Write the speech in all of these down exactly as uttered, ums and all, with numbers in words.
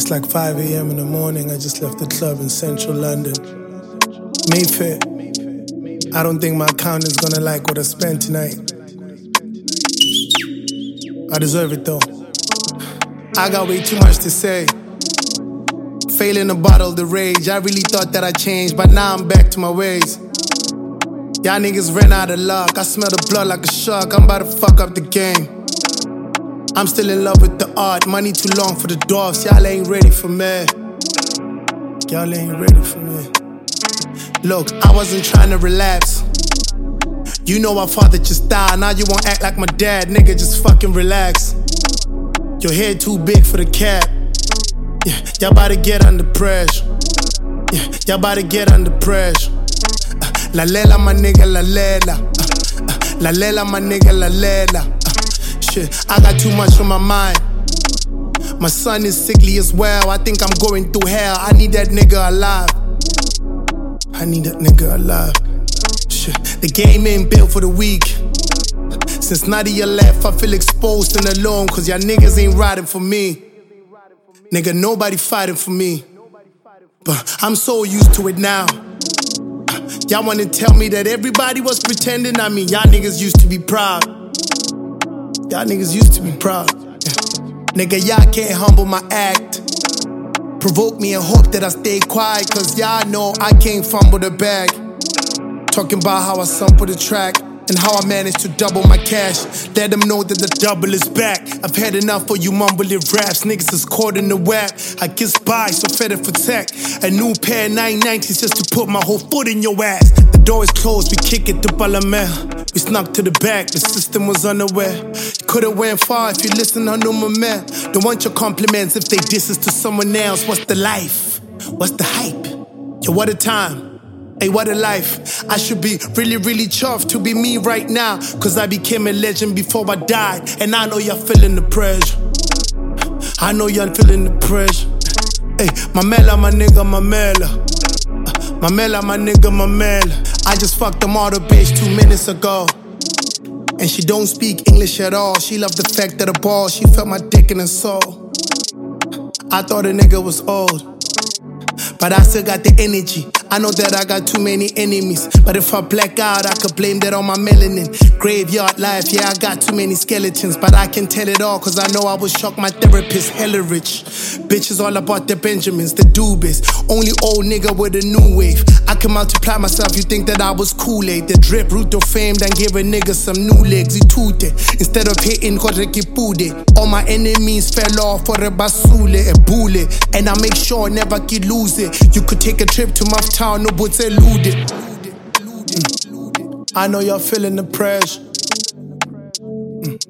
It's like five a m in the morning. I just left the club in central London. Mayfair. I don't think my accountant's gonna like what I spent tonight. I deserve it though. I got way too much to say. Failing to bottle the rage. I really thought that I changed, but now I'm back to my ways. Y'all niggas ran out of luck. I smell the blood like a shark. I'm about to fuck up the game. I'm still in love with the art. Money too long for the dwarfs. Y'all ain't ready for me. Y'all ain't ready for me. Look, I wasn't trying to relapse. You know my father just died. Now you won't act like my dad. Nigga, just fucking relax. Your head too big for the cap. Yeah, y'all about to get under pressure. Yeah, y'all about to get under pressure. Uh, la lela, my nigga, la lela. Uh, uh, la lela, my nigga, la lela. Uh, shit, I got too much on my mind. My son is sickly as well. I think I'm going through hell. I need that nigga alive. I need that nigga alive. Shit, the game ain't built for the weak. Since Nadia left, I feel exposed and alone, cause y'all niggas ain't riding for me. Nigga, nobody fighting for me. But I'm so used to it now. Y'all wanna tell me that everybody was pretending? I mean, y'all niggas used to be proud. Y'all niggas used to be proud. Nigga, y'all can't humble my act. Provoke me and hope that I stay quiet, cause y'all know I can't fumble the bag. Talking about how I sample the track and how I managed to double my cash. Let them know that the double is back. I've had enough for you mumbling raps. Niggas is caught in the web. I get by, so fed it for tech. A new pair of nine nineties just to put my whole foot in your ass. The door is closed, we kick it to Palamel. We snuck to the back, the system was unaware. You could've went far if you listened, I know my man. Don't want your compliments if they diss us to someone else. What's the life? What's the hype? Yo, what a time. Hey, what a life. I should be really, really chuffed to be me right now, cause I became a legend before I died. And I know y'all feeling the pressure. I know y'all feeling the pressure. Hey, Mamela, my nigga, Mamela. Mamela, my nigga, Mamela. I just fucked them all the bitch two minutes ago. And she don't speak English at all. She loved the fact that the ball, she felt my dick in her soul. I thought a nigga was old, but I still got the energy. I know that I got too many enemies, but if I black out, I could blame that on my melanin. Graveyard life, yeah, I got too many skeletons, but I can tell it all, cause I know I would shock my therapist, hella rich. Bitches all about the Benjamins, the doobies. Only old nigga with a new wave. I can multiply myself, you think that I was Kool-Aid. The drip, root of fame, then give a nigga some new legs, itute. Instead of hitting, korekipude. All my enemies fell off for a basule, a bullet. And I make sure I never get lose it. You could take a trip to my town, no but elude it. Mm. I know y'all feeling the pressure. Mm.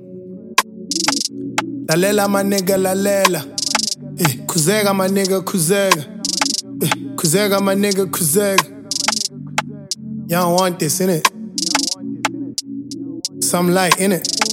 La lela, my nigga, la lela. Eh, kuzega, my nigga, kuzega. Eh, kuzega, my nigga, kuzega. Y'all want this, innit? Some light, innit?